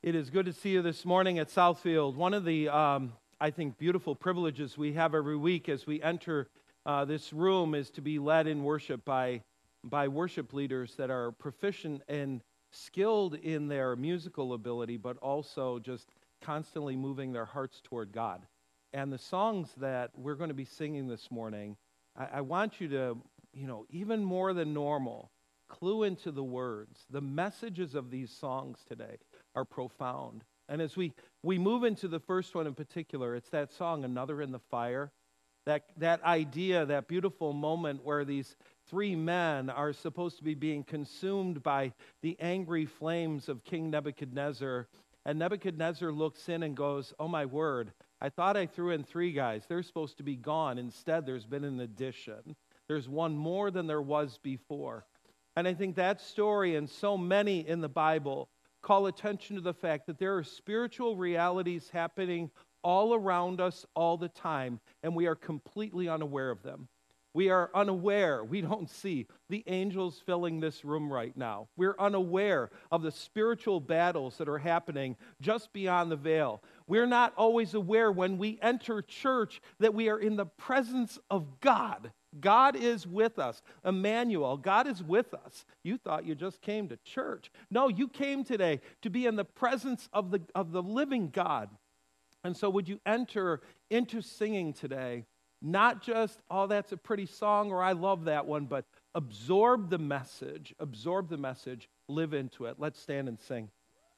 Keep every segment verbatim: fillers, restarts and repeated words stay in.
It is good to see you this morning at Southfield. One of the, um, I think, beautiful privileges we have every week as we enter uh, this room is to be led in worship by, by worship leaders that are proficient and skilled in their musical ability, but also just constantly moving their hearts toward God. And the songs that we're going to be singing this morning, I, I want you to, you know, even more than normal, clue into the words. The messages of these songs today are profound. And as we, we move into the first one in particular, it's that song, Another in the Fire. That, that idea, that beautiful moment where these three men are supposed to be being consumed by the angry flames of King Nebuchadnezzar. And Nebuchadnezzar looks in and goes, oh my word, I thought I threw in three guys. They're supposed to be gone. Instead, there's been an addition. There's one more than there was before. And I think that story and so many in the Bible call attention to the fact that there are spiritual realities happening all around us all the time, and we are completely unaware of them. We are unaware, we don't see the angels filling this room right now. We're unaware of the spiritual battles that are happening just beyond the veil. We're not always aware when we enter church that we are in the presence of God. God is with us. Emmanuel, God is with us. You thought you just came to church. No, you came today to be in the presence of the, of the living God. And so would you enter into singing today, not just, oh, that's a pretty song, or I love that one, but absorb the message, absorb the message, live into it. Let's stand and sing.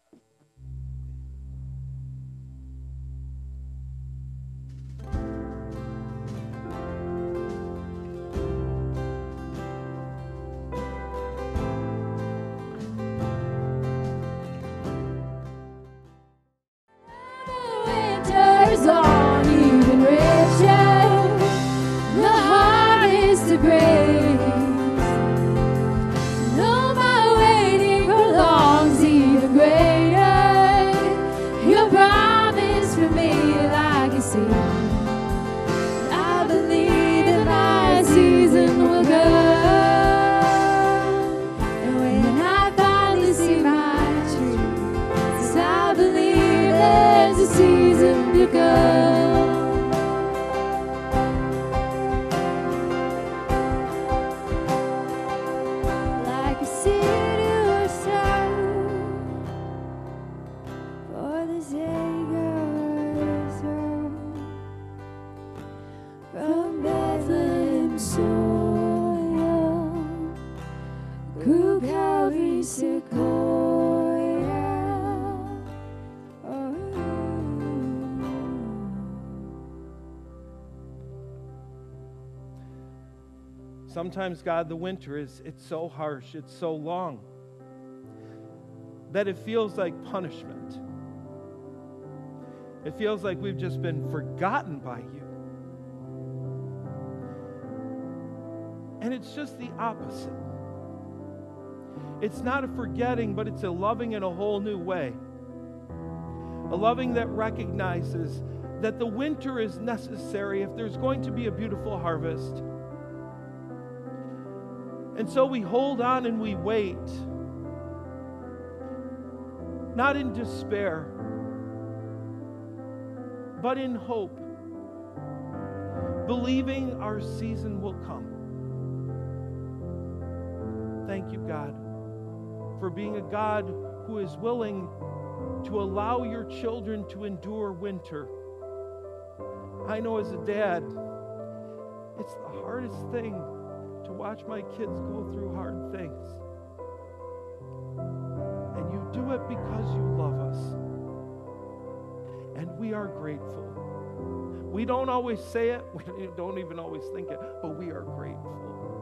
Sometimes, God, the winter is, it's so harsh, it's so long, that it feels like punishment. It feels like we've just been forgotten by you. And it's just the opposite. It's not a forgetting, but it's a loving in a whole new way. A loving that recognizes that the winter is necessary if there's going to be a beautiful harvest. And so we hold on and we wait, not in despair, but in hope, believing our season will come. Thank you, God, for being a God who is willing to allow your children to endure winter. I know as a dad, it's the hardest thing to watch my kids go through hard things. And you do it because you love us. And we are grateful. We don't always say it, we don't even always think it, but we are grateful.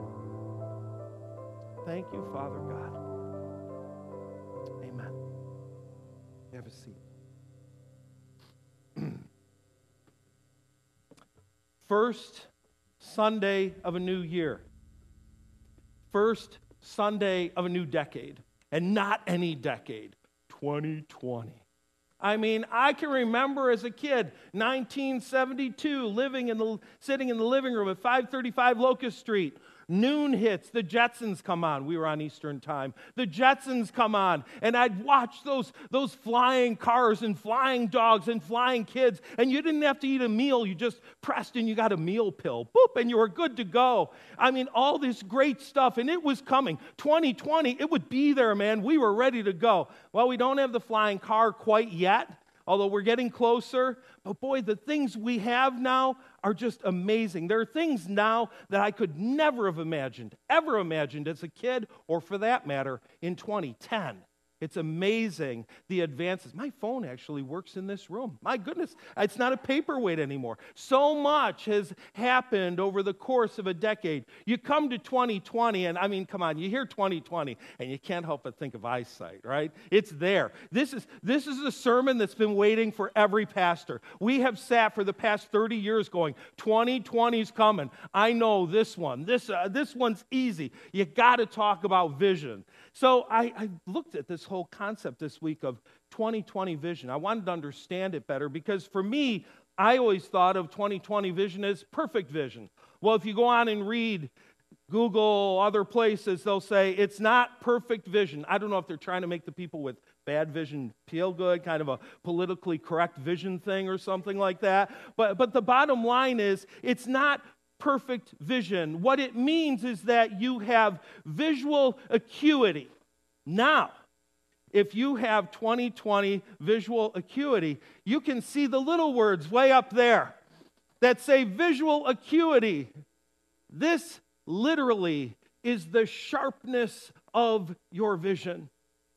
Thank you, Father God. Amen. Have a seat. First Sunday of a new year. First Sunday of a new decade, and not any decade, twenty twenty. I mean, I can remember as a kid, nineteen seventy-two, living in the, sitting in the living room at five thirty-five Locust Street, Noon hits, the Jetsons come on. We were on Eastern time. The Jetsons come on, and I'd watch those, those flying cars and flying dogs and flying kids, and you didn't have to eat a meal. You just pressed and you got a meal pill. Boop, and you were good to go. I mean, all this great stuff, and it was coming. twenty twenty, it would be there, man. We were ready to go. Well, we don't have the flying car quite yet, although we're getting closer. But boy, the things we have now are just amazing. There are things now that I could never have imagined, ever imagined as a kid, or for that matter, in twenty ten. It's amazing, the advances. My phone actually works in this room. My goodness, it's not a paperweight anymore. So much has happened over the course of a decade. You come to twenty twenty, and I mean, come on, you hear twenty twenty, and you can't help but think of eyesight, right? It's there. This is, this is a sermon that's been waiting for every pastor. We have sat for the past thirty years going, twenty twenty's coming. I know this one. This, uh, this one's easy. You got to talk about vision. So I, I looked at this whole concept this week of twenty twenty vision. I wanted to understand it better because for me, I always thought of twenty twenty vision as perfect vision. Well, if you go on and read Google, other places, they'll say it's not perfect vision. I don't know if they're trying to make the people with bad vision feel good, kind of a politically correct vision thing or something like that. But, but the bottom line is it's not perfect vision. What it means is that you have visual acuity. Now, if you have twenty twenty visual acuity, you can see the little words way up there that say visual acuity. This literally is the sharpness of your vision.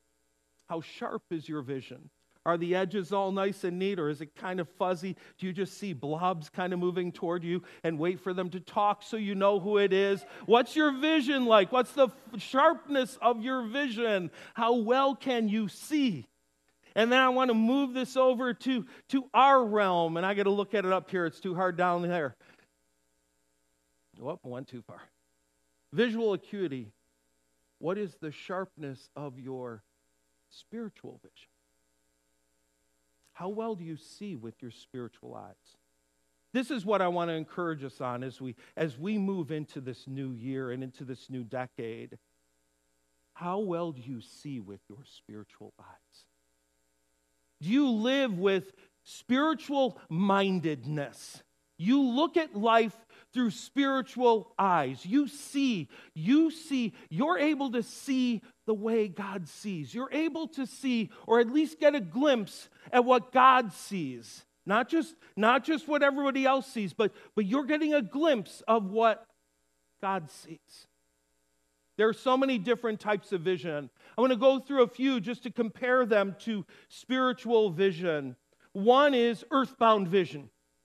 How sharp is your vision? Are the edges all nice and neat, or is it kind of fuzzy? Do you just see blobs kind of moving toward you and wait for them to talk so you know who it is? What's your vision like? What's the f- sharpness of your vision? How well can you see? And then I want to move this over to, to our realm, and I got to look at it up here. It's too hard down there. Whoop, I went too far. Visual acuity. What is the sharpness of your spiritual vision? How well do you see with your spiritual eyes? This is what I want to encourage us on as we, as we move into this new year and into this new decade. How well do you see with your spiritual eyes? Do you live with spiritual mindedness? You look at life through spiritual eyes. You see, you see, you're able to see the way God sees. You're able to see, or at least get a glimpse at what God sees. Not just, not just what everybody else sees, but, but you're getting a glimpse of what God sees. There are so many different types of vision. I'm going to go through a few just to compare them to spiritual vision. One is earthbound vision.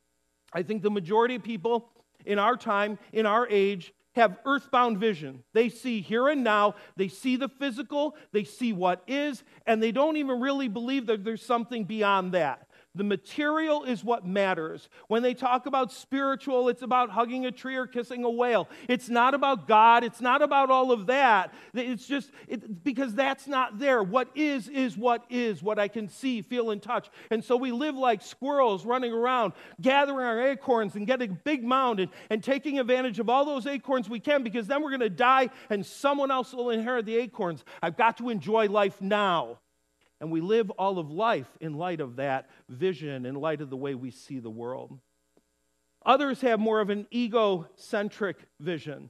I think the majority of people in our time, in our age, have earthbound vision. They see here and now, they see the physical, they see what is, and they don't even really believe that there's something beyond that. The material is what matters. When they talk about spiritual, it's about hugging a tree or kissing a whale. It's not about God. It's not about all of that. It's just it, because that's not there. What is, is what is, what I can see, feel, and touch. And so we live like squirrels running around, gathering our acorns and getting a big mound and, and taking advantage of all those acorns we can, because then we're going to die and someone else will inherit the acorns. I've got to enjoy life now. And we live all of life in light of that vision, in light of the way we see the world. Others have more of an egocentric vision.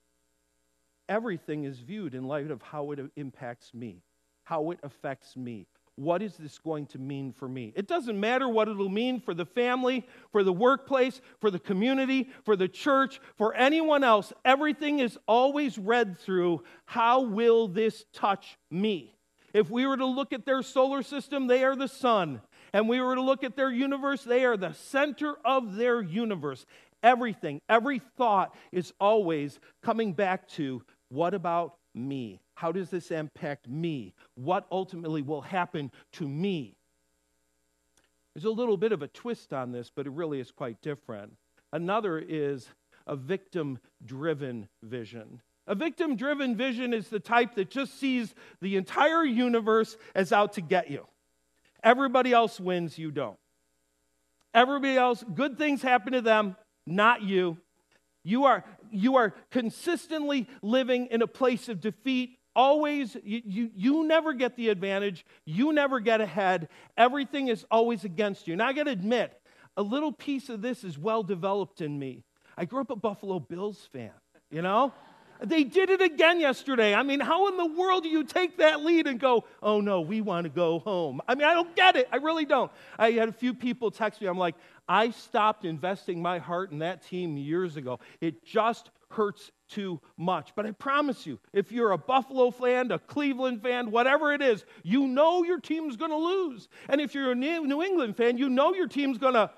Everything is viewed in light of how it impacts me, how it affects me. What is this going to mean for me? It doesn't matter what it'll mean for the family, for the workplace, for the community, for the church, for anyone else. Everything is always read through, how will this touch me? If we were to look at their solar system, they are the sun. And we were to look at their universe, they are the center of their universe. Everything, every thought is always coming back to, what about me? How does this impact me? What ultimately will happen to me? There's a little bit of a twist on this, but it really is quite different. Another is a victim-driven vision. A victim-driven vision is the type that just sees the entire universe as out to get you. Everybody else wins, you don't. Everybody else, good things happen to them, not you. You are, you are consistently living in a place of defeat. Always, you, you, you never get the advantage. You never get ahead. Everything is always against you. Now, I got to admit, a little piece of this is well developed in me. I grew up a Buffalo Bills fan, you know? They did it again yesterday. I mean, how in the world do you take that lead and go, oh no, we want to go home? I mean, I don't get it. I really don't. I had a few people text me. I'm like, I stopped investing my heart in that team years ago. It just hurts too much. But I promise you, if you're a Buffalo fan, a Cleveland fan, whatever it is, you know your team's going to lose. And if you're a New England fan, you know your team's going to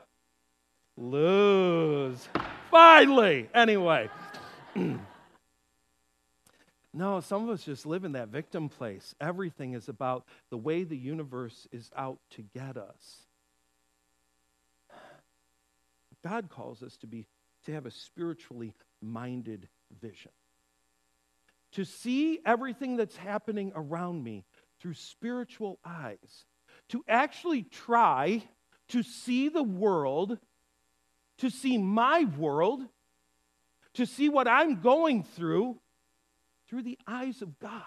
lose. Finally. Anyway. No, some of us just live in that victim place. Everything is about the way the universe is out to get us. God calls us to be to have a spiritually minded vision. To see everything that's happening around me through spiritual eyes. To actually try to see the world, to see my world, to see what I'm going through through the eyes of God.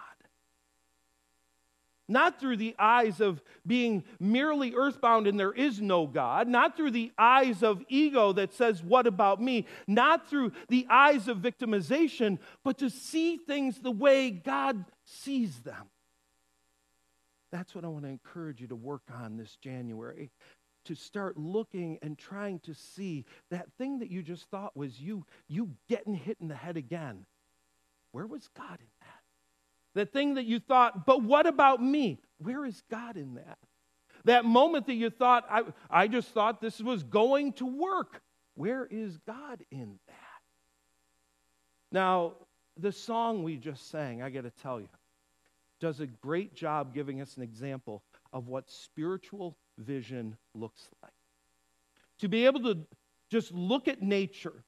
Not through the eyes of being merely earthbound and there is no God. Not through the eyes of ego that says, what about me? Not through the eyes of victimization, but to see things the way God sees them. That's what I want to encourage you to work on this January. To start looking and trying to see that thing that you just thought was you, you getting hit in the head again. Where was God in that? That thing that you thought, but what about me? Where is God in that? That moment that you thought, I, I just thought this was going to work. Where is God in that? Now, the song we just sang, I got to tell you, does a great job giving us an example of what spiritual vision looks like. To be able to just look at nature,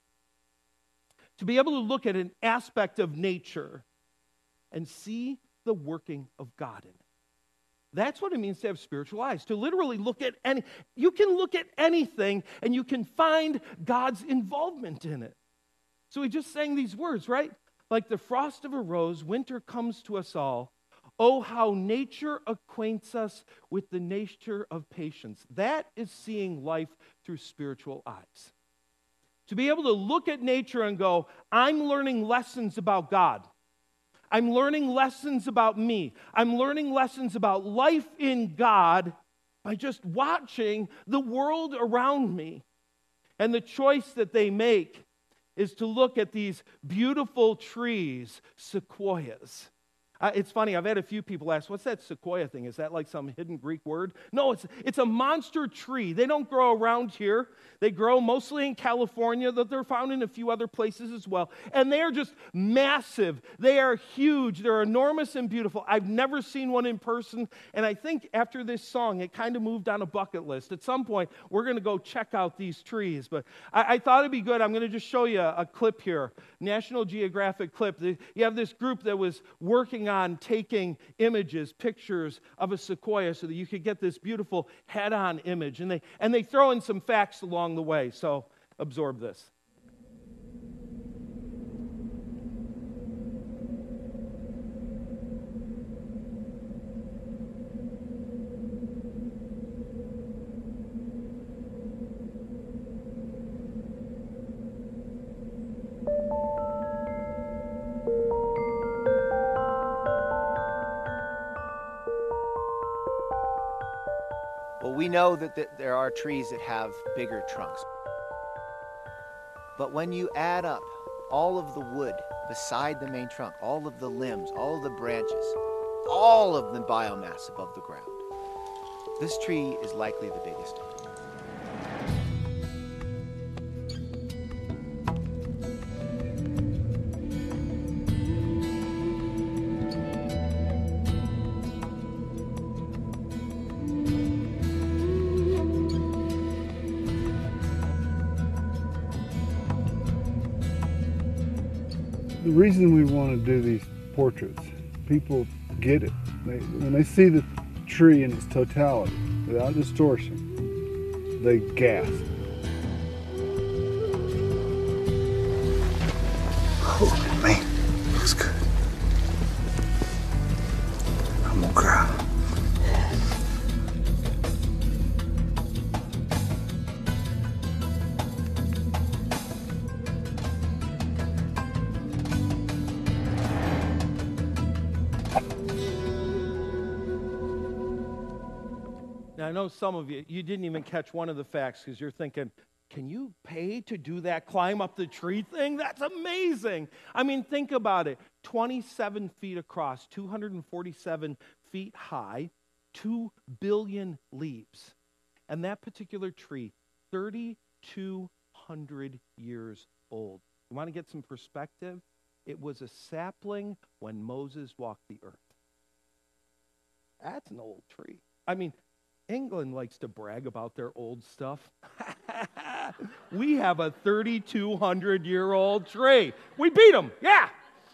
to be able to look at an aspect of nature and see the working of God in it. That's what it means to have spiritual eyes, to literally look at any, you can look at anything and you can find God's involvement in it. So we just sang these words, right? Like the frost of a rose, winter comes to us all. Oh, how nature acquaints us with the nature of patience. That is seeing life through spiritual eyes. To be able to look at nature and go, I'm learning lessons about God. I'm learning lessons about me. I'm learning lessons about life in God by just watching the world around me. And the choice that they make is to look at these beautiful trees, sequoias. Uh, it's funny, I've had a few people ask, what's that sequoia thing? Is that like some hidden Greek word? No, it's, it's a monster tree. They don't grow around here. They grow mostly in California, though they're found in a few other places as well. And they are just massive. They are huge. They're enormous and beautiful. I've never seen one in person, and I think after this song, it kind of moved on a bucket list. At some point, we're going to go check out these trees. But I, I thought it'd be good. I'm going to just show you a, a clip here, National Geographic clip. You have this group that was working on taking images, pictures of a sequoia so that you could get this beautiful head-on image. And they, and they throw in some facts along the way, so absorb this. Well, we know that th- there are trees that have bigger trunks. But when you add up all of the wood beside the main trunk, all of the limbs, all of the branches, all of the biomass above the ground, this tree is likely the biggest. The reason we want to do these portraits, people get it. They, when they see the tree in its totality, without distortion, they gasp. Oh, man, looks good. I'm gonna cry. Now, I know some of you, you didn't even catch one of the facts because you're thinking, can you pay to do that climb up the tree thing? That's amazing. I mean, think about it. twenty-seven feet across, two hundred forty-seven feet high, two billion leaves. And that particular tree, thirty-two hundred years old. You want to get some perspective? It was a sapling when Moses walked the earth. That's an old tree. I mean, England likes to brag about their old stuff. We have a thirty-two hundred year old tree. We beat them, yeah.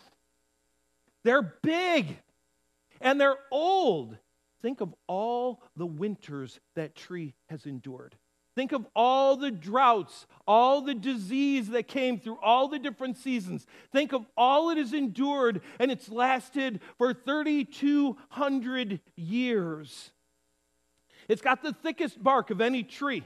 They're big and they're old. Think of all the winters that tree has endured. Think of all the droughts, all the disease that came through all the different seasons. Think of all it has endured, and it's lasted for thirty-two hundred years. It's got the thickest bark of any tree,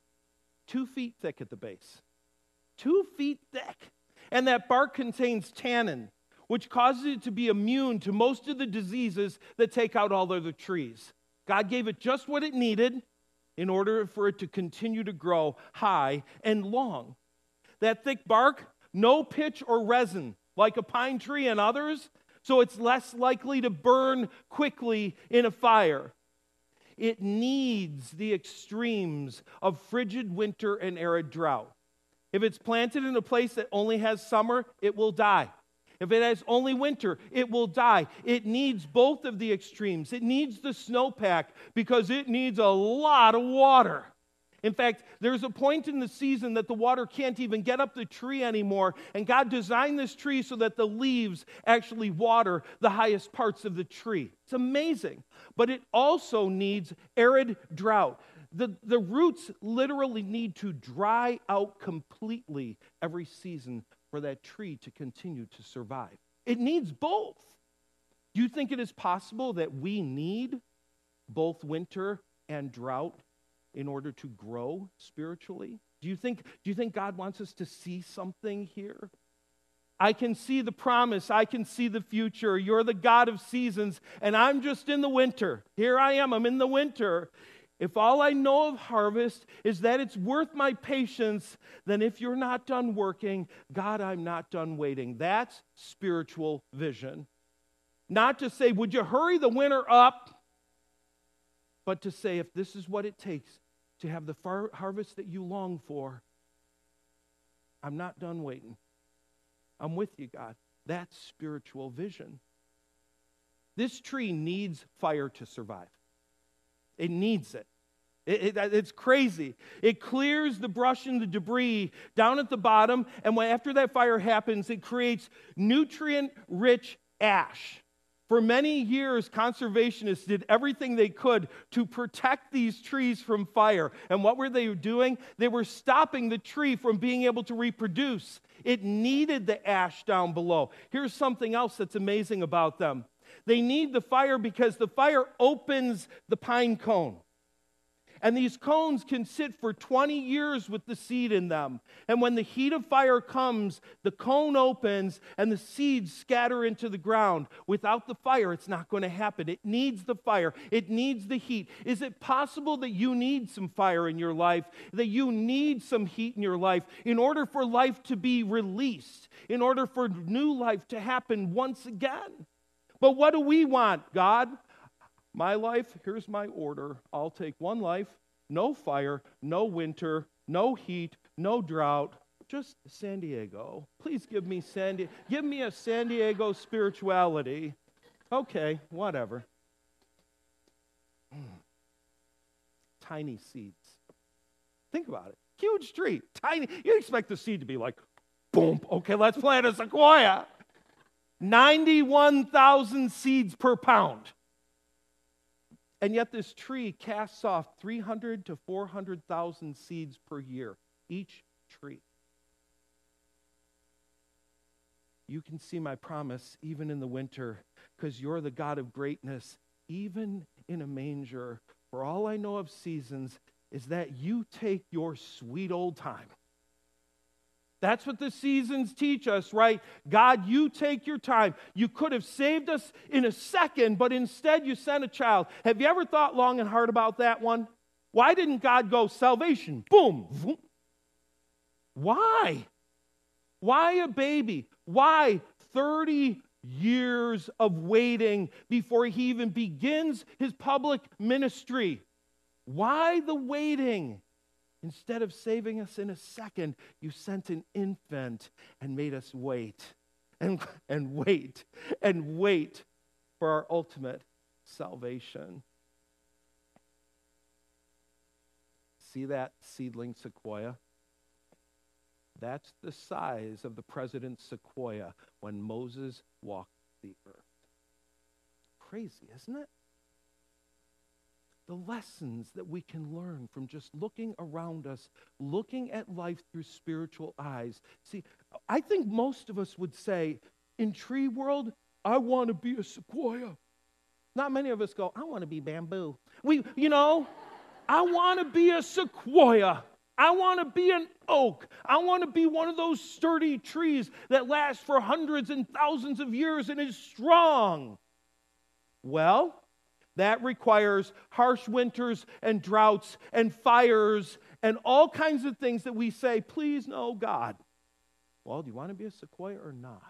two feet thick at the base. Two feet thick. And that bark contains tannin, which causes it to be immune to most of the diseases that take out all other trees. God gave it just what it needed in order for it to continue to grow high and long. That thick bark, no pitch or resin, like a pine tree and others, so it's less likely to burn quickly in a fire. It needs the extremes of frigid winter and arid drought. If it's planted in a place that only has summer, it will die. If it has only winter, it will die. It needs both of the extremes. It needs the snowpack because it needs a lot of water. In fact, there's a point in the season that the water can't even get up the tree anymore, and God designed this tree so that the leaves actually water the highest parts of the tree. It's amazing. But it also needs arid drought. The, the roots literally need to dry out completely every season for that tree to continue to survive. It needs both. Do you think it is possible that we need both winter and drought in order to grow spiritually? Do you think, do you think God wants us to see something here? I can see the promise. I can see the future. You're the God of seasons, and I'm just in the winter. Here I am. I'm in the winter. If all I know of harvest is that it's worth my patience, then if you're not done working, God, I'm not done waiting. That's spiritual vision. Not to say, would you hurry the winter up? But to say, if this is what it takes to have the far harvest that you long for, I'm not done waiting. I'm with you, God. That's spiritual vision. This tree needs fire to survive. It needs it. It, it. It's crazy. It clears the brush and the debris down at the bottom, and when, after that fire happens, it creates nutrient-rich ash. For many years, conservationists did everything they could to protect these trees from fire. And what were they doing? They were stopping the tree from being able to reproduce. It needed the ash down below. Here's something else that's amazing about them. They need the fire because the fire opens the pine cone. And these cones can sit for twenty years with the seed in them. And when the heat of fire comes, the cone opens and the seeds scatter into the ground. Without the fire, it's not going to happen. It needs the fire. It needs the heat. Is it possible that you need some fire in your life, that you need some heat in your life in order for life to be released, in order for new life to happen once again? But what do we want, God? My life, here's my order. I'll take one life, no fire, no winter, no heat, no drought, just San Diego. Please give me San Diego. Give me a San Diego spirituality. Okay, whatever. Mm. Tiny seeds. Think about it. Huge tree, tiny. You expect the seed to be like, boom, okay, let's plant a sequoia. ninety-one thousand seeds per pound. And yet this tree casts off three hundred to four hundred thousand seeds per year, each tree. you can see my promise even in the winter, because you're the God of greatness, even in a manger. For all I know of seasons is that you take your sweet old time. That's what the seasons teach us, right? God, you take your time. You could have saved us in a second, but instead you sent a child. Have you ever thought long and hard about that one? Why didn't God go, salvation, boom, boom? Why? Why a baby? Why thirty years of waiting before he even begins his public ministry? Why the waiting? Instead of saving us in a second, you sent an infant and made us wait and, and wait and wait for our ultimate salvation. See that seedling sequoia? That's the size of the president's sequoia when Moses walked the earth. Crazy, isn't it? The lessons that we can learn from just looking around us, looking at life through spiritual eyes. See, I think most of us would say, in tree world, I want to be a sequoia. Not many of us go, I want to be bamboo. We, you know, I want to be a sequoia. I want to be an oak. I want to be one of those sturdy trees that lasts for hundreds and thousands of years and is strong. Well, that requires harsh winters and droughts and fires and all kinds of things that we say, please no, God. Well, do you want to be a sequoia or not?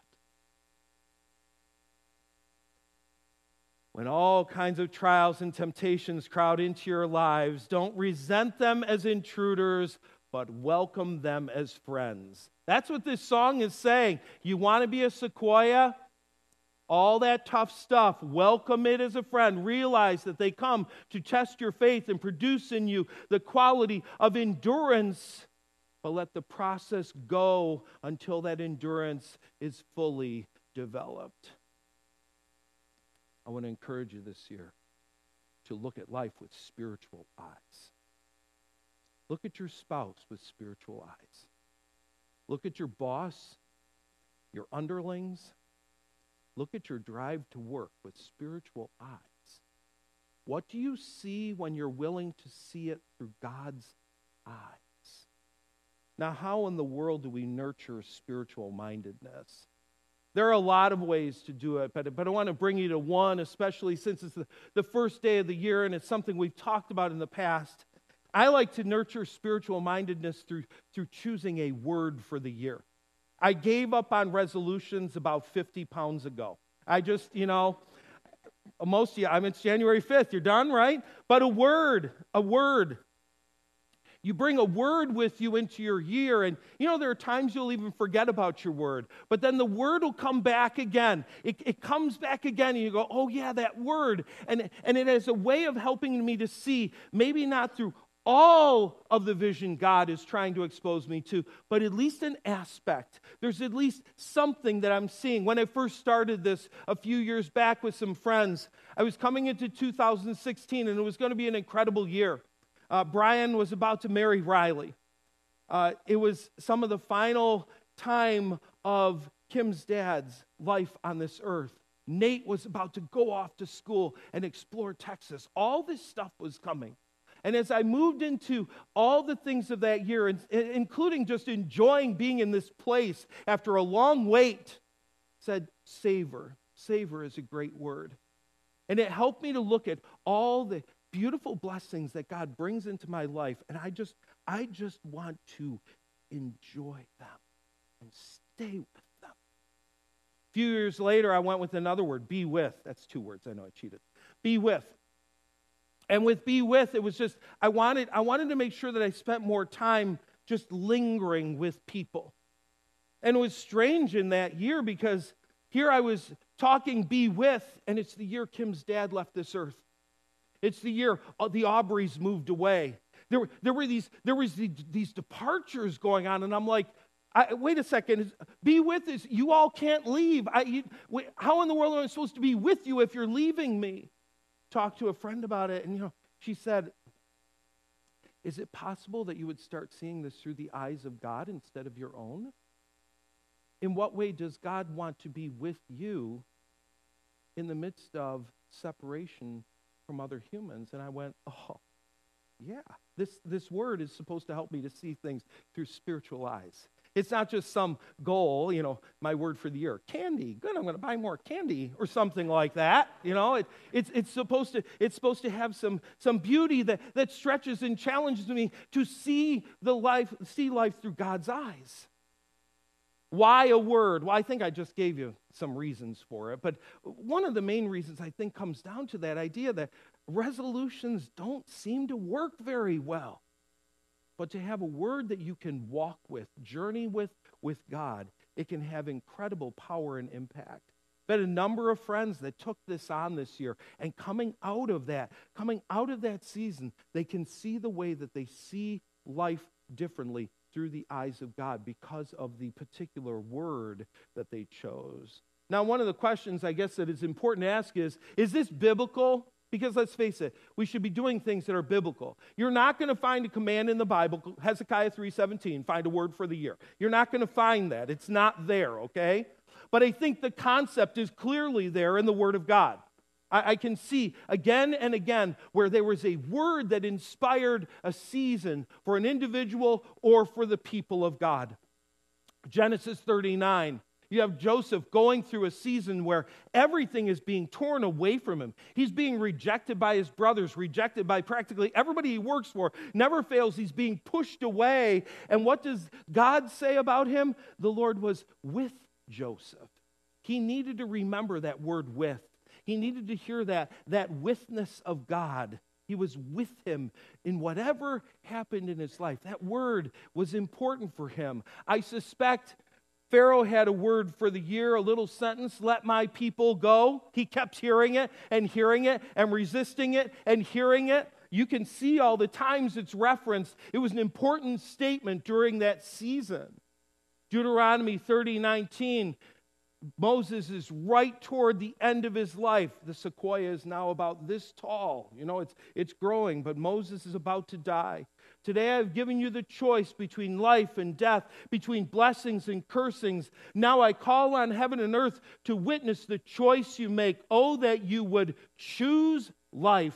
When all kinds of trials and temptations crowd into your lives, don't resent them as intruders, but welcome them as friends. That's what this song is saying. You want to be a sequoia? All that tough stuff, welcome it as a friend. Realize that they come to test your faith and produce in you the quality of endurance. But let the process go until that endurance is fully developed. I want to encourage you this year to look at life with spiritual eyes. Look at your spouse with spiritual eyes. Look at your boss, your underlings. Look at your drive to work with spiritual eyes. What do you see when you're willing to see it through God's eyes? Now, how in the world do we nurture spiritual mindedness? There are a lot of ways to do it, but, but I want to bring you to one, especially since it's the, the first day of the year and it's something we've talked about in the past. I like to nurture spiritual mindedness through, through choosing a word for the year. I gave up on resolutions about fifty pounds ago. I just, you know, most of you, I mean, it's January fifth, you're done, right? But a word, a word. You bring a word with you into your year, and you know, there are times you'll even forget about your word, but then the word will come back again. It, it comes back again, and you go, oh yeah, that word. And, and it is a way of helping me to see, maybe not through all of the vision God is trying to expose me to, but at least an aspect. There's at least something that I'm seeing. When I first started this a few years back with some friends, I was coming into two thousand sixteen, and it was going to be an incredible year. Uh, Brian was about to marry Riley. Uh, it was some of the final time of Kim's dad's life on this earth. Nate was about to go off to school and explore Texas. All this stuff was coming. And as I moved into all the things of that year, including just enjoying being in this place after a long wait, said, savor. Savor is a great word. And it helped me to look at all the beautiful blessings that God brings into my life. And I just, I just want to enjoy them and stay with them. A few years later, I went with another word, be with. That's two words. I know I cheated. Be with. And with be with, it was just, I wanted, I wanted to make sure that I spent more time just lingering with people. And it was strange in that year because here I was talking be with, and it's the year Kim's dad left this earth. It's the year the Aubreys moved away. There, there were these, there was the, these departures going on, and I'm like, I, wait a second, be with us. You all can't leave. I, you, wait, how in the world am I supposed to be with you if you're leaving me? Talked to a friend about it, and you know, she said, is it possible that you would start seeing this through the eyes of God instead of your own? in what way does God want to be with you in the midst of separation from other humans? And I went, oh, yeah, this, this word is supposed to help me to see things through spiritual eyes. It's not just some goal, you know, my word for the year, candy. Good, I'm going to buy more candy or something like that. You know, it, it's it's supposed to it's supposed to have some some beauty that, that stretches and challenges me to see the life see life through God's eyes. Why a word? Well, I think I just gave you some reasons for it, but one of the main reasons I think comes down to that idea that resolutions don't seem to work very well. But to have a word that you can walk with, journey with, with God, it can have incredible power and impact. I've had a number of friends that took this on this year, and coming out of that, coming out of that season, they can see the way that they see life differently through the eyes of God because of the particular word that they chose. Now, one of the questions I guess that is important to ask is, is this biblical? Because let's face it, we should be doing things that are biblical. You're not going to find a command in the Bible, Hezekiah three seventeen, find a word for the year. You're not going to find that. It's not there, okay? But I think the concept is clearly there in the Word of God. I, I can see again and again where there was a word that inspired a season for an individual or for the people of God. Genesis thirty-nine. You have Joseph going through a season where everything is being torn away from him. He's being rejected by his brothers, rejected by practically everybody he works for. Never fails, he's being pushed away. And what does God say about him? The Lord was with Joseph. He needed to remember that word with. He needed to hear that, that withness of God. He was with him in whatever happened in his life. That word was important for him. I suspect Pharaoh had a word for the year, a little sentence, let my people go. He kept hearing it and hearing it and resisting it and hearing it. You can see all the times it's referenced. It was an important statement during that season. Deuteronomy thirty nineteen, Moses is right toward the end of his life. The sequoia is now about this tall. You know, it's, it's growing, but Moses is about to die. Today I've given you the choice between life and death, between blessings and cursings. Now I call on heaven and earth to witness the choice you make. Oh, that you would choose life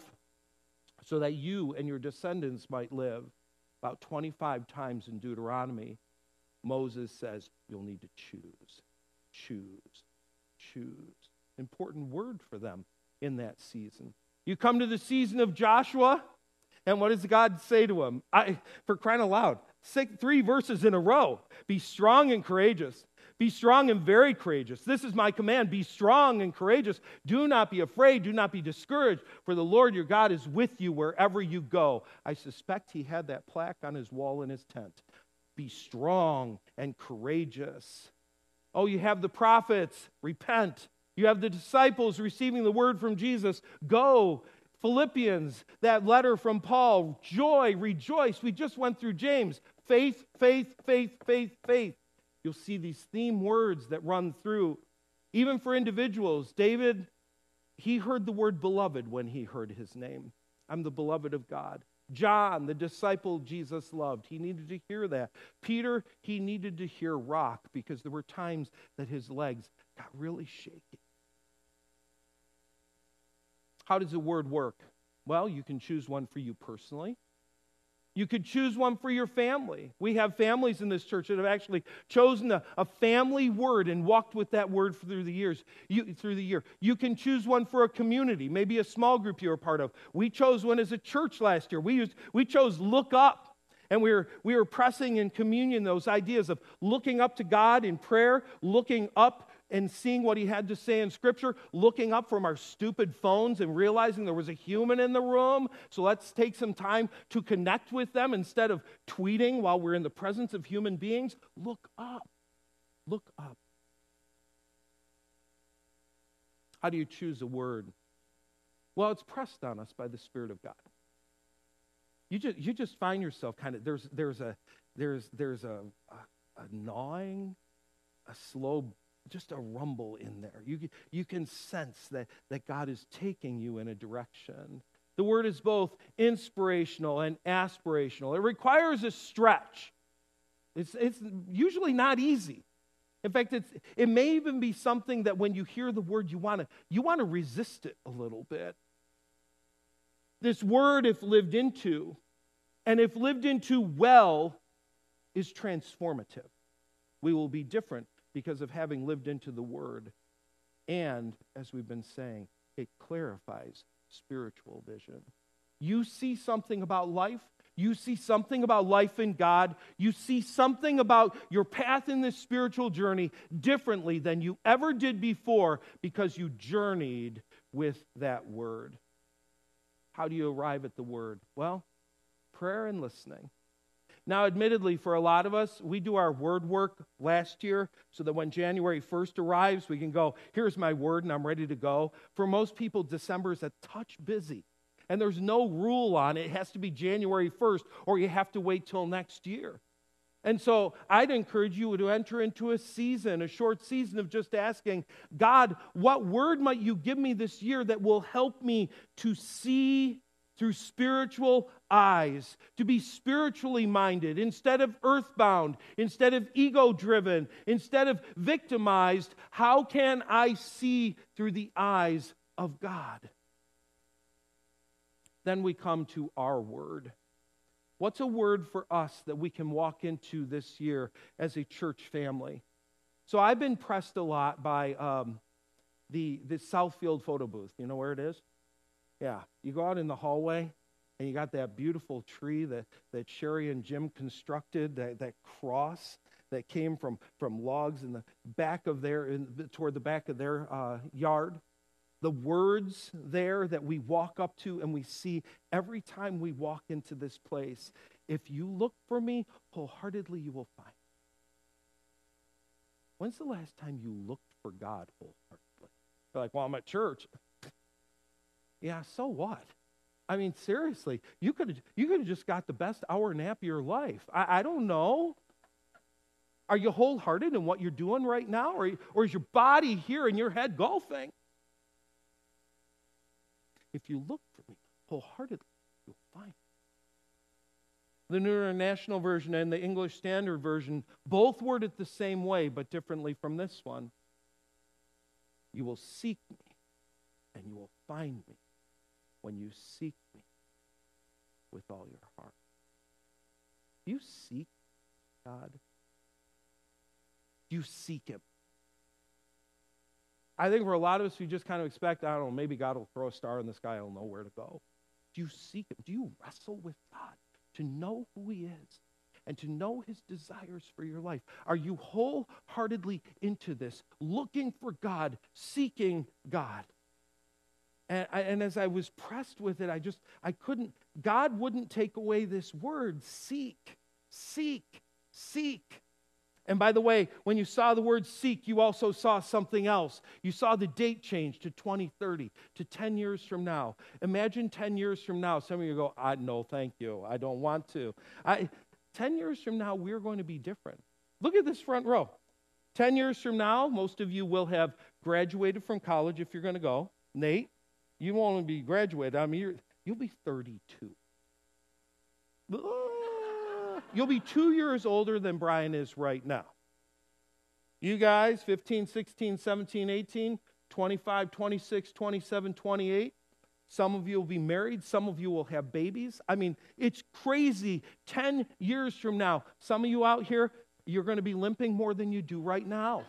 so that you and your descendants might live. About twenty-five times in Deuteronomy, Moses says, you'll need to choose, choose, choose. Important word for them in that season. You come to the season of Joshua, and what does God say to him? I, for crying out loud, six, three verses in a row. Be strong and courageous. Be strong and very courageous. This is my command. Be strong and courageous. Do not be afraid. Do not be discouraged, for the Lord your God is with you wherever you go. I suspect he had that plaque on his wall in his tent. Be strong and courageous. Oh, you have the prophets. Repent. You have the disciples receiving the word from Jesus. Go. Philippians, that letter from Paul, joy, rejoice. We just went through James. Faith, faith, faith, faith, faith. You'll see these theme words that run through. Even for individuals, David, he heard the word beloved when he heard his name. I'm the beloved of God. John, the disciple Jesus loved, he needed to hear that. Peter, he needed to hear rock because there were times that his legs got really shaky. How does the word work? Well, you can choose one for you personally. You could choose one for your family. We have families in this church that have actually chosen a, a family word and walked with that word through the years. You, through the year, you can choose one for a community, maybe a small group you're a part of. We chose one as a church last year. We used, we chose Look Up, and we were we were pressing in communion those ideas of looking up to God in prayer, looking up and seeing what he had to say in Scripture, looking up from our stupid phones and realizing there was a human in the room. So let's take some time to connect with them instead of tweeting while we're in the presence of human beings. Look up. Look up. How do you choose a word? Well, it's pressed on us by the Spirit of God. You just you just find yourself kind of there's there's a there's there's a, a, a gnawing, a slow, just a rumble in there. You, you can sense that, that God is taking you in a direction. The word is both inspirational and aspirational. It requires a stretch. It's, it's usually not easy. In fact, it's, it may even be something that when you hear the word, you want to you want to resist it a little bit. This word, if lived into, and if lived into well, is transformative. We will be different because of having lived into the word. And, as we've been saying, it clarifies spiritual vision. You see something about life, you see something about life in God, you see something about your path in this spiritual journey differently than you ever did before because you journeyed with that word. How do you arrive at the word? Well, prayer and listening. Now, admittedly, for a lot of us, we do our word work last year so that when January first arrives, we can go, here's my word, and I'm ready to go. For most people, December is a touch busy, and there's no rule on it. It has to be January first, or you have to wait till next year. And so I'd encourage you to enter into a season, a short season of just asking, God, what word might you give me this year that will help me to see through spiritual eyes, to be spiritually minded, instead of earthbound, instead of ego-driven, instead of victimized? How can I see through the eyes of God? Then we come to our word. What's a word for us that we can walk into this year as a church family? So I've been pressed a lot by um, the, the Southfield photo booth. You know where it is? Yeah, you go out in the hallway, and you got that beautiful tree that, that Sherry and Jim constructed, that, that cross that came from, from logs in the back of their, in, toward the back of their uh, yard. The words there that we walk up to and we see every time we walk into this place. If you look for me wholeheartedly, you will find. When's the last time you looked for God wholeheartedly? You're like, well, I'm at church. Yeah, so what? I mean, seriously, you could have you could have just got the best hour nap of your life. I, I don't know. Are you wholehearted in what you're doing right now? Or, or is your body here and your head golfing? If you look for me wholeheartedly, you'll find me. The New International Version and the English Standard Version both word it the same way, but differently from this one. You will seek me, and you will find me when you seek me with all your heart. Do you seek God? Do you seek Him? I think for a lot of us, we just kind of expect, I don't know, maybe God will throw a star in the sky, I'll know where to go. Do you seek Him? Do you wrestle with God to know who He is and to know His desires for your life? Are you wholeheartedly into this, looking for God, seeking God? And, I, and as I was pressed with it, I just, I couldn't, God wouldn't take away this word, seek, seek, seek. And by the way, when you saw the word seek, you also saw something else. You saw the date change to twenty thirty, to ten years from now. Imagine ten years from now, some of you go, I, no, thank you, I don't want to. I, ten years from now, we're going to be different. Look at this front row. ten years from now, most of you will have graduated from college if you're going to go. Nate, you won't only be graduated, I mean, you're, you'll be thirty-two. You'll be two years older than Brian is right now. You guys, fifteen, sixteen, seventeen, eighteen, twenty-five, twenty-six, twenty-seven, twenty-eight. Some of you will be married. Some of you will have babies. I mean, it's crazy. ten years from now, some of you out here, you're going to be limping more than you do right now.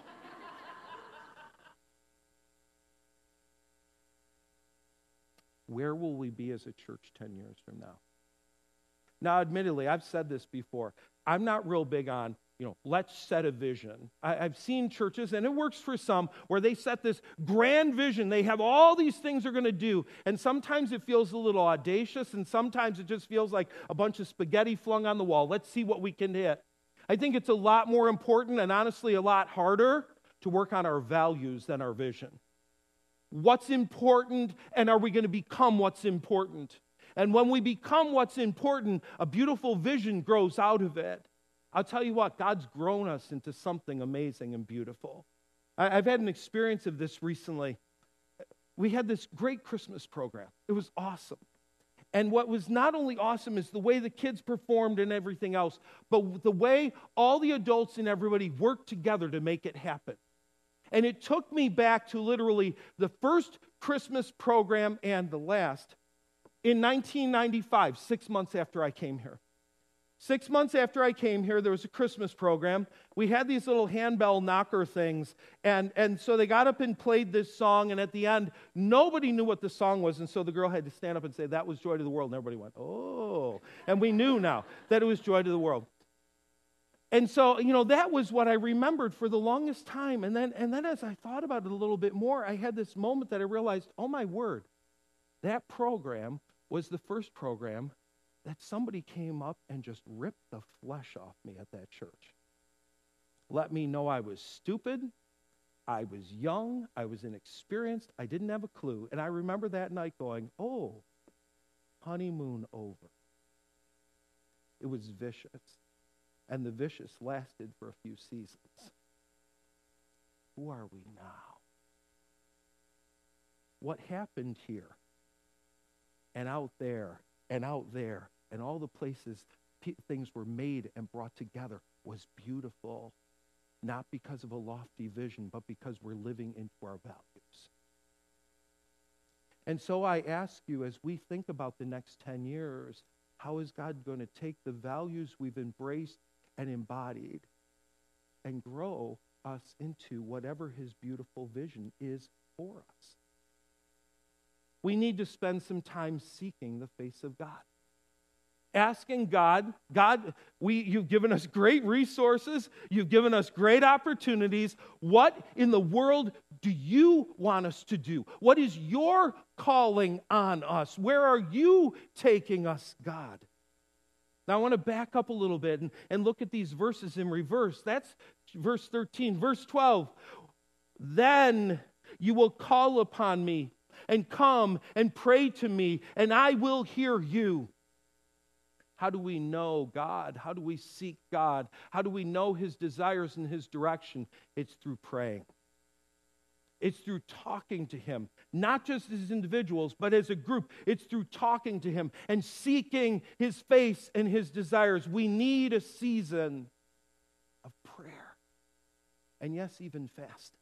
Where will we be as a church ten years from now? Now, admittedly, I've said this before. I'm not real big on, you know, let's set a vision. I, I've seen churches, and it works for some, where they set this grand vision. They have all these things they're going to do, and sometimes it feels a little audacious, and sometimes it just feels like a bunch of spaghetti flung on the wall. Let's see what we can hit. I think it's a lot more important, and honestly a lot harder, to work on our values than our vision. What's important, and are we going to become what's important? And when we become what's important, a beautiful vision grows out of it. I'll tell you what, God's grown us into something amazing and beautiful. I, I've had an experience of this recently. We had this great Christmas program. It was awesome. And what was not only awesome is the way the kids performed and everything else, but the way all the adults and everybody worked together to make it happen. And it took me back to literally the first Christmas program and the last in nineteen ninety-five, six months after I came here. Six months after I came here, there was a Christmas program. We had these little handbell knocker things, and, and so they got up and played this song, and at the end, nobody knew what the song was, and so the girl had to stand up and say, that was Joy to the World, and everybody went, oh. And we knew now that it was Joy to the World. And so, you know, that was what I remembered for the longest time, and then, and then as I thought about it a little bit more, I had this moment that I realized, oh my word, that program was the first program that somebody came up and just ripped the flesh off me at that church. Let me know I was stupid, I was young, I was inexperienced, I didn't have a clue. And I remember that night going, oh, honeymoon over. It was vicious. And the vicious lasted for a few seasons. Who are we now? What happened here and out there and out there and all the places p- things were made and brought together was beautiful, not because of a lofty vision, but because we're living into our values. And so I ask you, as we think about the next ten years, how is God going to take the values we've embraced and embodied and grow us into whatever his beautiful vision is for us? We need to spend some time seeking the face of God. Asking God, God, we, you've given us great resources. You've given us great opportunities. What in the world do you want us to do? What is your calling on us? Where are you taking us, God? Now, I want to back up a little bit and, and look at these verses in reverse. That's verse thirteen. Verse twelve, then you will call upon me and come and pray to me, and I will hear you. How do we know God? How do we seek God? How do we know his desires and his direction? It's through praying. It's through talking to him, not just as individuals, but as a group. It's through talking to him and seeking his face and his desires. We need a season of prayer. And yes, even fasting,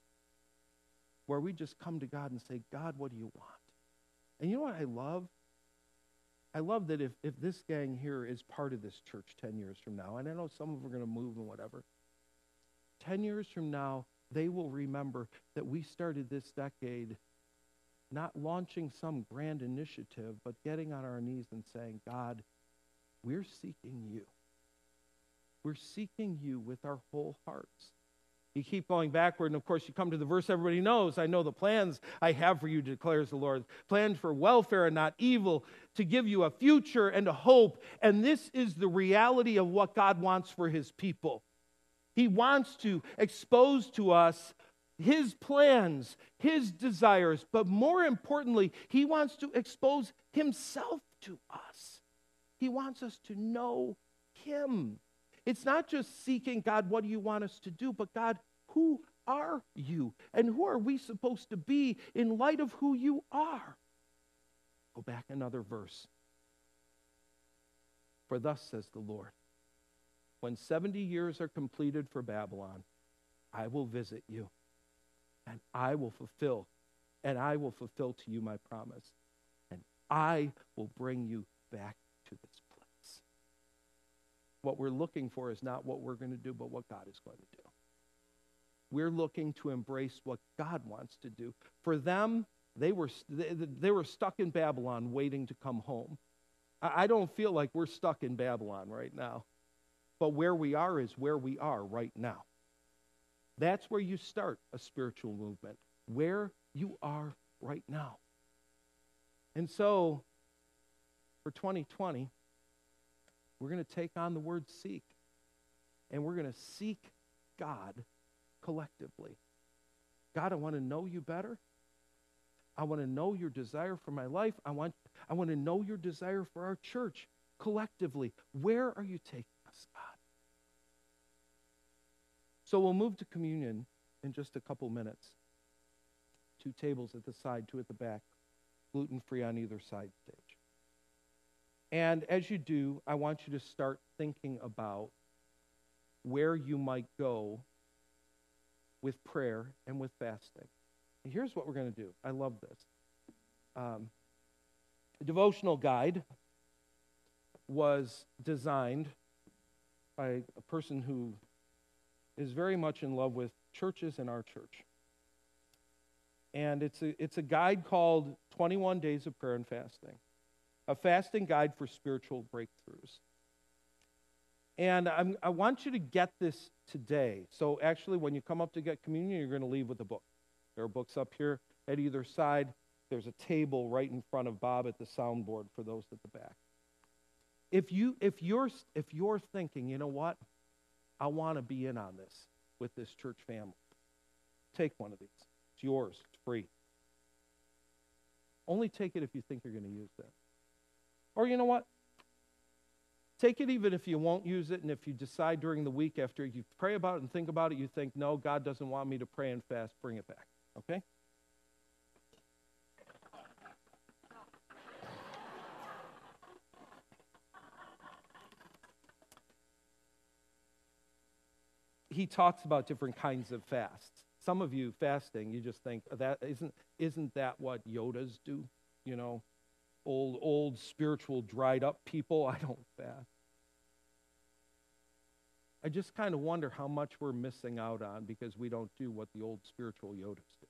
where we just come to God and say, God, what do you want? And you know what I love? I love that if, if this gang here is part of this church ten years from now, and I know some of them are going to move and whatever, ten years from now, they will remember that we started this decade not launching some grand initiative, but getting on our knees and saying, God, we're seeking you. We're seeking you with our whole hearts. You keep going backward, and of course you come to the verse everybody knows. I know the plans I have for you, declares the Lord. Plans for welfare and not evil, to give you a future and a hope. And this is the reality of what God wants for his people. He wants to expose to us his plans, his desires, but more importantly, he wants to expose himself to us. He wants us to know him. It's not just seeking, God, what do you want us to do? But God, who are you? And who are we supposed to be in light of who you are? Go back another verse. For thus says the Lord, when seventy years are completed for Babylon, I will visit you, and I will fulfill, and I will fulfill to you my promise, and I will bring you back to this place. What we're looking for is not what we're going to do, but what God is going to do. We're looking to embrace what God wants to do. For them, they were they, they were stuck in Babylon waiting to come home. I, I don't feel like we're stuck in Babylon right now. But where we are is where we are right now. That's where you start a spiritual movement, where you are right now. And so, for twenty twenty, we're going to take on the word seek. And we're going to seek God collectively. God, I want to know you better. I want to know your desire for my life. I want, I want to know your desire for our church collectively. Where are you taking us, God? So we'll move to communion in just a couple minutes. Two tables at the side, two at the back, gluten-free on either side stage. And as you do, I want you to start thinking about where you might go with prayer and with fasting. And here's what we're going to do. I love this. Um, a devotional guide was designed by a person who is very much in love with churches and our church. And it's a, it's a guide called twenty-one Days of Prayer and Fasting, a fasting guide for spiritual breakthroughs. And I'm, I want you to get this today. So actually, when you come up to get communion, you're going to leave with a book. There are books up here at either side. There's a table right in front of Bob at the soundboard for those at the back. If you if you're if you're thinking, you know what, I want to be in on this with this church family, take one of these. It's yours. It's free. Only take it if you think you're going to use it. Or you know what? Take it even if you won't use it, and if you decide during the week after you pray about it and think about it, you think, no, God doesn't want me to pray and fast, bring it back. Okay? He talks about different kinds of fasts. Some of you fasting, you just think that isn't isn't that what Yodas do? You know, old old spiritual dried up people. I don't fast. I just kind of wonder how much we're missing out on because we don't do what the old spiritual Yodas do.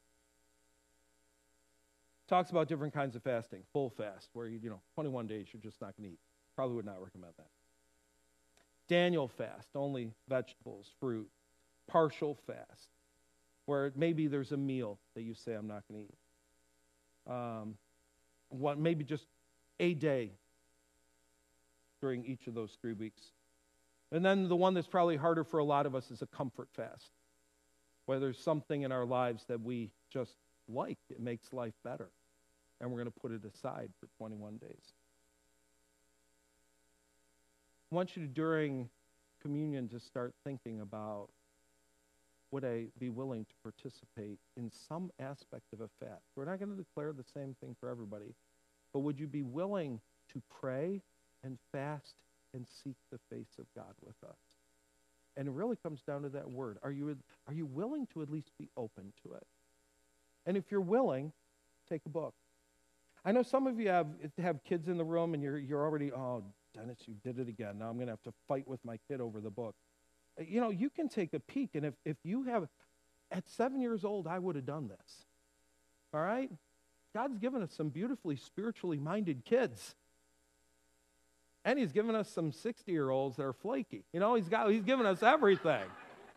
Talks about different kinds of fasting. Full fast, where you, you know, twenty-one days you're just not going to eat. Probably would not recommend that. Daniel fast, only vegetables, fruit. Partial fast, where maybe there's a meal that you say, I'm not going to eat. Um, one, maybe just a day during each of those three weeks. And then the one that's probably harder for a lot of us is a comfort fast, where there's something in our lives that we just like. It makes life better. And we're going to put it aside for twenty-one days. I want you to, during communion, to start thinking about, would I be willing to participate in some aspect of a fast? We're not going to declare the same thing for everybody, but would you be willing to pray and fast and seek the face of God with us? And it really comes down to that word. Are you, are you willing to at least be open to it? And if you're willing, take a book. I know some of you have have kids in the room and you're you're already, oh, Dennis, you did it again. Now I'm going to have to fight with my kid over the book. You know, you can take a peek, and if, if you have, at seven years old, I would have done this. All right? God's given us some beautifully spiritually minded kids. And he's given us some sixty-year-olds that are flaky. You know, he's got he's given us everything.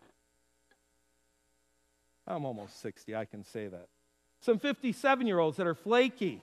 I'm almost sixty, I can say that. Some fifty-seven-year-olds that are flaky.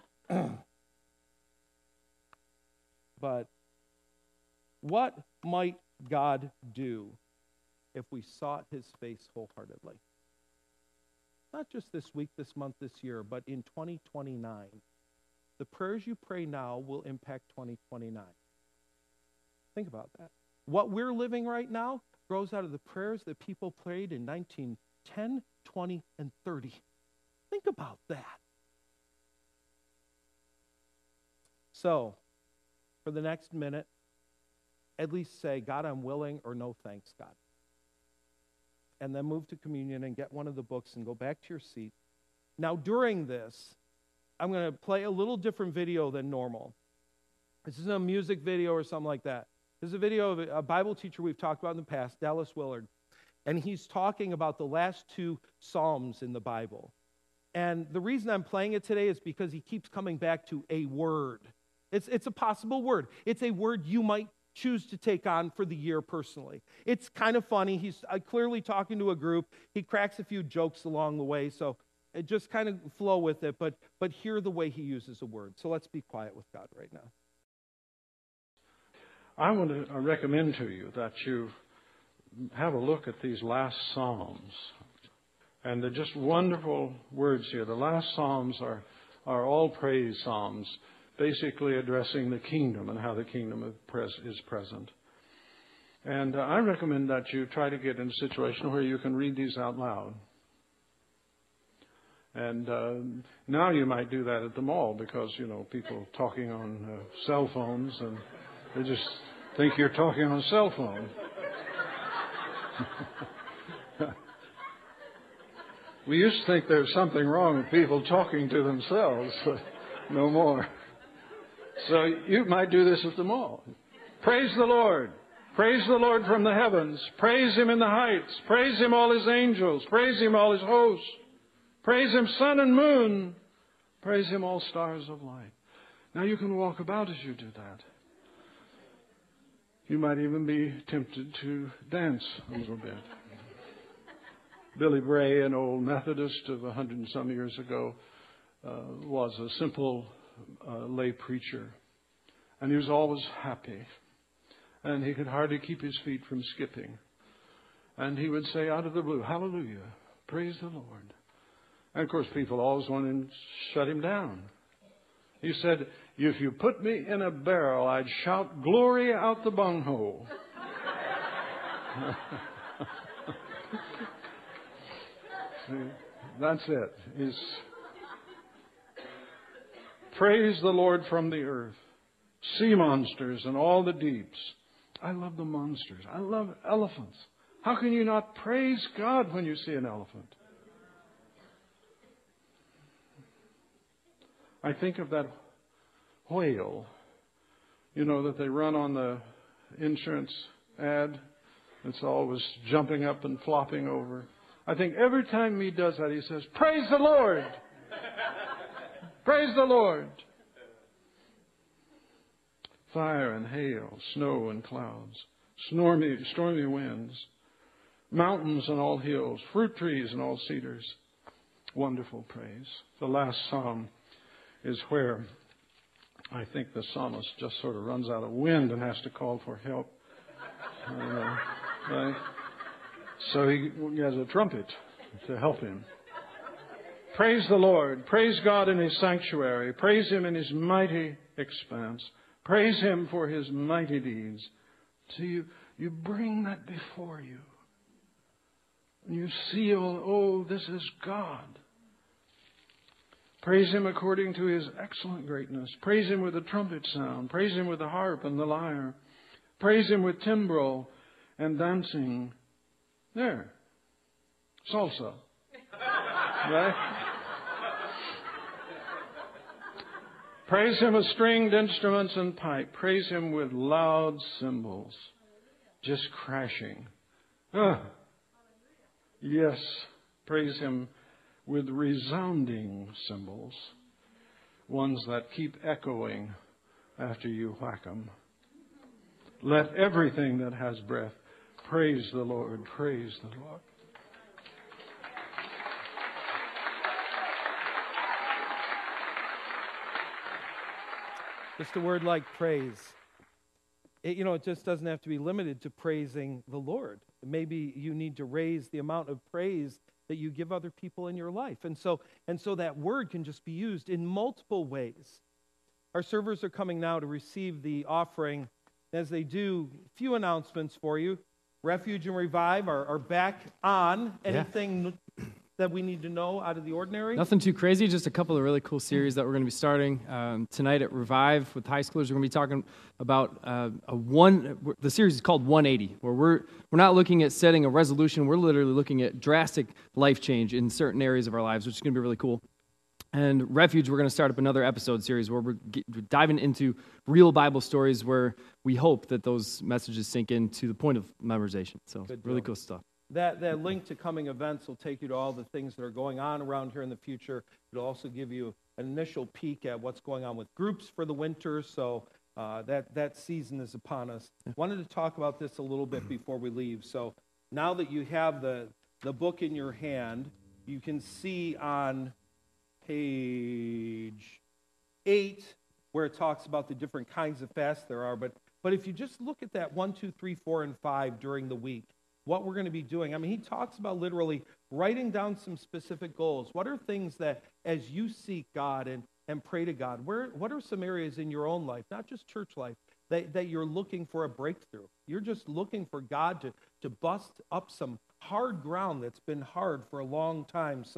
But what might God do if we sought his face wholeheartedly? Not just this week, this month, this year, but in twenty twenty-nine. The prayers you pray now will impact twenty twenty-nine. Think about that. What we're living right now grows out of the prayers that people prayed in nineteen ten, twenty, and thirty. Think about that. So, for the next minute, at least say, God, I'm willing, or no thanks, God. And then move to communion and get one of the books and go back to your seat. Now, during this, I'm going to play a little different video than normal. This isn't a music video or something like that. This is a video of a Bible teacher we've talked about in the past, Dallas Willard. And he's talking about the last two Psalms in the Bible. And the reason I'm playing it today is because he keeps coming back to a word. It's, it's a possible word. It's a word you might choose to take on for the year personally. It's kind of funny. He's uh, clearly talking to a group. He cracks a few jokes along the way, so it just kind of flow with it, but, but hear the way he uses a word. So let's be quiet with God right now. I want to recommend to you that you have a look at these last Psalms. And they're just wonderful words here. The last Psalms are, are all praise Psalms, basically addressing the kingdom and how the kingdom is present. And uh, I recommend that you try to get in a situation where you can read these out loud. And uh, now you might do that at the mall because, you know, people talking on uh, cell phones, and they just think you're talking on a cell phone. We used to think there's something wrong with people talking to themselves, but no more. So you might do this at the mall. Praise the Lord. Praise the Lord from the heavens. Praise Him in the heights. Praise Him, all His angels. Praise Him, all His hosts. Praise Him, sun and moon. Praise Him, all stars of light. Now you can walk about as you do that. You might even be tempted to dance a little bit. Billy Bray, an old Methodist of a hundred and some years ago, uh, was a simple uh, lay preacher. And he was always happy. And he could hardly keep his feet from skipping. And he would say out of the blue, hallelujah, praise the Lord. And of course people always wanted to shut him down. He said, if you put me in a barrel, I'd shout glory out the bunghole. That's it. Is praise the Lord from the earth. Sea monsters and all the deeps. I love the monsters. I love elephants. How can you not praise God when you see an elephant? I think of that whale, you know, that they run on the insurance ad. It's always jumping up and flopping over. I think every time he does that, he says, praise the Lord. Praise the Lord. Fire and hail, snow and clouds, stormy, stormy winds, mountains and all hills, fruit trees and all cedars. Wonderful praise. The last psalm is where I think the psalmist just sort of runs out of wind and has to call for help. Uh, right? So he has a trumpet to help him. Praise the Lord. Praise God in His sanctuary. Praise Him in His mighty expanse. Praise Him for His mighty deeds. So you, you bring that before you. And you seal, oh, this is God. Praise Him according to His excellent greatness. Praise Him with the trumpet sound. Praise Him with the harp and the lyre. Praise Him with timbrel and dancing. There. Salsa. Right? Praise Him with stringed instruments and pipe. Praise Him with loud cymbals. Just crashing. Ah. Yes. Praise Him with resounding cymbals. Ones that keep echoing after you whack them. Let everything that has breath praise the Lord. Praise the Lord. Just a word like praise. It, you know, it just doesn't have to be limited to praising the Lord. Maybe you need to raise the amount of praise that you give other people in your life. And so, and so that word can just be used in multiple ways. Our servers are coming now to receive the offering. As they do, a few announcements for you. Refuge and Revive are, are back on. Anything yeah. that we need to know out of the ordinary? Nothing too crazy, just a couple of really cool series that we're going to be starting. Um, tonight at Revive with high schoolers, we're going to be talking about uh, a one, the series is called one eighty, where we're we're not looking at setting a resolution, we're literally looking at drastic life change in certain areas of our lives, which is going to be really cool. And Refuge, we're going to start up another episode series where we're diving into real Bible stories where we hope that those messages sink in to the point of memorization. So really cool stuff. That that link to coming events will take you to all the things that are going on around here in the future. It'll also give you an initial peek at what's going on with groups for the winter. So uh, that, that season is upon us. I wanted to talk about this a little bit before we leave. So now that you have the, the book in your hand, you can see on page eight where it talks about the different kinds of fasts there are. But, but if you just look at that one, two, three, four, and five during the week, what we're going to be doing. I mean, he talks about literally writing down some specific goals. What are things that, as you seek God and, and pray to God, where what are some areas in your own life, not just church life, that, that you're looking for a breakthrough? You're just looking for God to, to bust up some hard ground that's been hard for a long time. So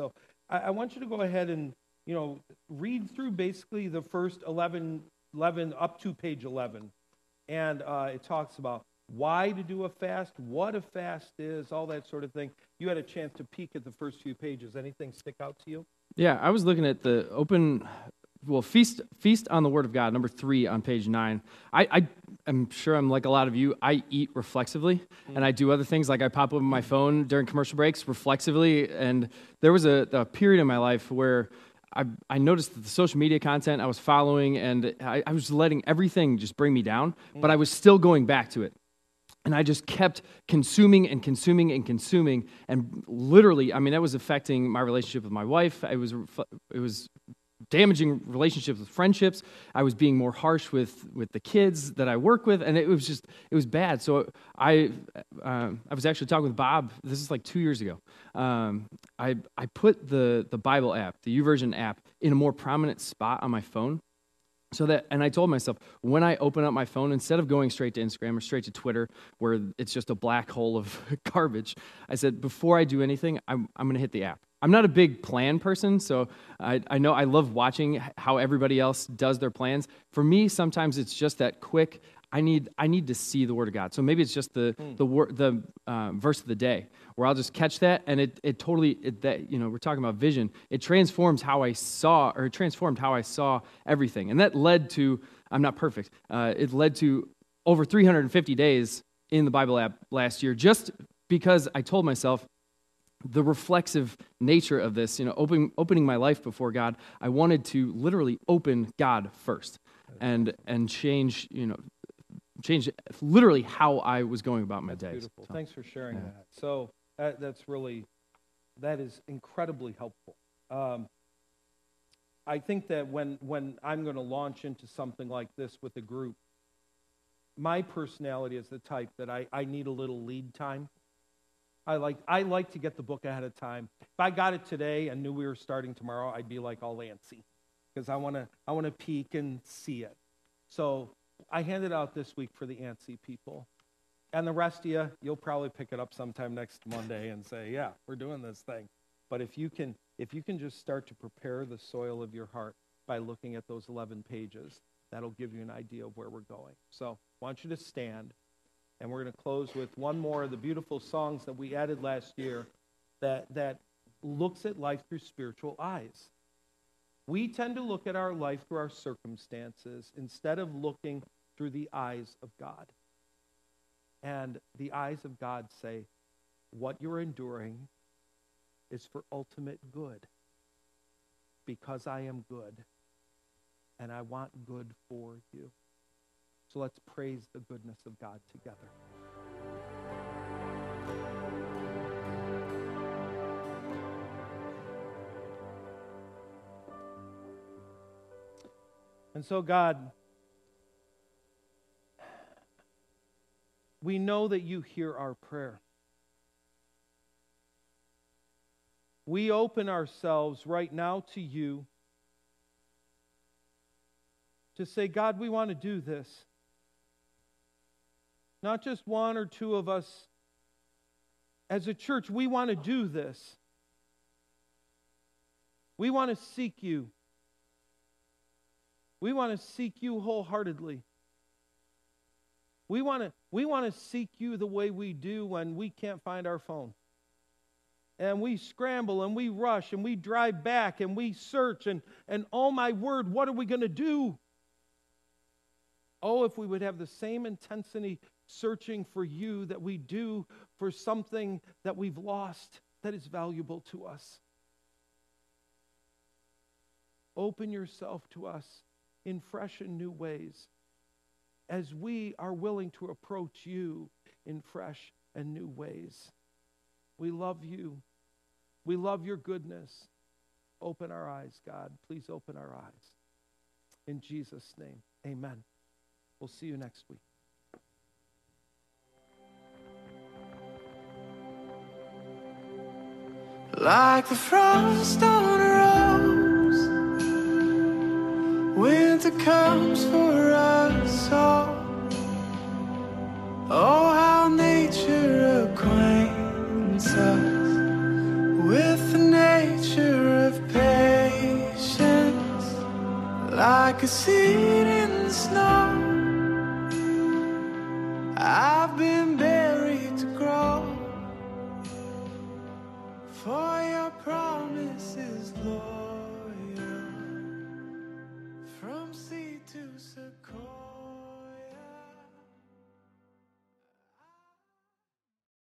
I, I want you to go ahead and, you know, read through basically the first eleven, eleven up to page eleven. And uh, it talks about why to do a fast, what a fast is, all that sort of thing. You had a chance to peek at the first few pages. Anything stick out to you? Yeah, I was looking at the open, well, feast feast on the Word of God, number three on page nine. I, I am sure I'm like a lot of you. I eat reflexively, mm. and I do other things like I pop open my phone during commercial breaks reflexively. And there was a, a period in my life where I, I noticed that the social media content I was following, and I, I was letting everything just bring me down, mm. but I was still going back to it. And I just kept consuming and consuming and consuming, and literally, I mean, that was affecting my relationship with my wife. It was it was damaging relationships with friendships. I was being more harsh with, with the kids that I work with, and it was just it was bad. So I uh, I was actually talking with Bob. This is like two years ago. Um, I I put the the Bible app, the YouVersion app, in a more prominent spot on my phone. So that, and I told myself, when I open up my phone, instead of going straight to Instagram or straight to Twitter, where it's just a black hole of garbage, I said, before I do anything, I'm, I'm going to hit the app. I'm not a big plan person, so I, I know I love watching how everybody else does their plans. For me, sometimes it's just that quick, I need I need to see the Word of God. So maybe it's just the mm. the wor- the uh, verse of the day, where I'll just catch that, and it it totally it, that you know we're talking about vision. It transforms how I saw, or it transformed how I saw everything, and that led to I'm not perfect. Uh, it led to over three hundred fifty days in the Bible app last year, just because I told myself the reflexive nature of this. You know, opening opening my life before God, I wanted to literally open God first, and and change you know. Change literally how I was going about my that's days. Beautiful. So, Thanks for sharing yeah. that. So that, that's really, that is incredibly helpful. Um, I think that when, when I'm going to launch into something like this with a group, my personality is the type that I, I need a little lead time. I like I like to get the book ahead of time. If I got it today and knew we were starting tomorrow, I'd be like all antsy because I want to I want to peek and see it. So I handed out this week for the antsy people. And the rest of you, you'll probably pick it up sometime next Monday and say, yeah, we're doing this thing. But if you can if you can just start to prepare the soil of your heart by looking at those eleven pages, that'll give you an idea of where we're going. So I want you to stand, and we're going to close with one more of the beautiful songs that we added last year that that looks at life through spiritual eyes. We tend to look at our life through our circumstances instead of looking through the eyes of God. And the eyes of God say, what you're enduring is for ultimate good, because I am good, and I want good for you. So let's praise the goodness of God together. And so, God, we know that you hear our prayer. We open ourselves right now to you to say, God, we want to do this. Not just one or two of us. As a church, we want to do this. We want to seek you. We want to seek you wholeheartedly. We want to we want to seek you the way we do when we can't find our phone. And we scramble and we rush and we drive back and we search and, and oh my word, what are we going to do? Oh, if we would have the same intensity searching for you that we do for something that we've lost that is valuable to us. Open yourself to us in fresh and new ways as we are willing to approach you in fresh and new ways. We love you. We love your goodness. Open our eyes, God. Please open our eyes. In Jesus' name, amen. We'll see you next week. Like the frost on a rose, winter comes for us all. Oh, how nature acquaints us with the nature of like a seed in the snow. I've been buried to grow, for your promises, Lord.